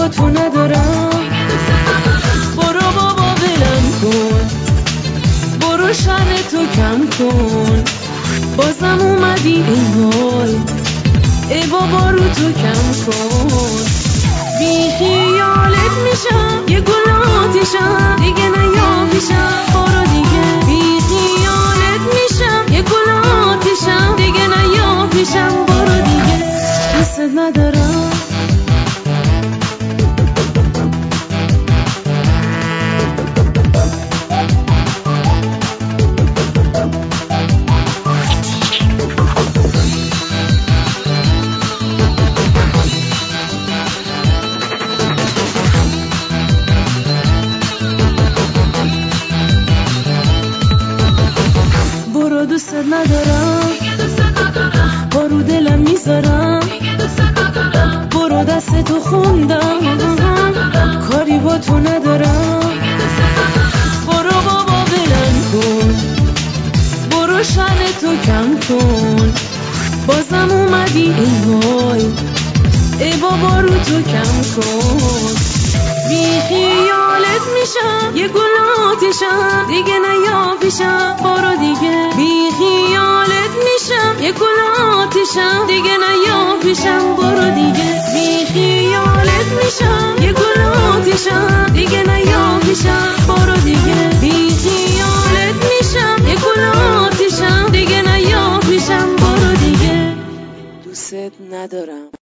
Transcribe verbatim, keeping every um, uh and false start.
با تو ندارم. برو بابا ولم کن، برو شن تو کم کن، بازم اومدی این حال، ای بابا رو تو کم کن. بی خیالت میشم یه گل آتیشم، دیگه نیا پیشم برو دیگه. بی خیالت میشم یه گل آتیشم، دیگه نیا پیشم برو دیگه. دوست ندارم. برو دوست ندارم، برو دلم میذارم، برو دست تو خوندم، کاری با تو ندارم. برو بابا ولم کن، برو شن تو کم کن، بازم اومدی این حال، ای بابا رو تو کم کن. بی خیالت میشم یه گل آتیشم، دیگه نیا پیشم برو دیگه. بی خیالت میشم یه گل آتیشم، دیگه نیا پیشم برو دیگه. بی خیالت میشم یه گل آتیشم، دیگه نیا پیشم برو دیگه. بی خیالت میشم یه گل آتیشم، دیگه نیا پیشم برو دیگه. دوست ندارم.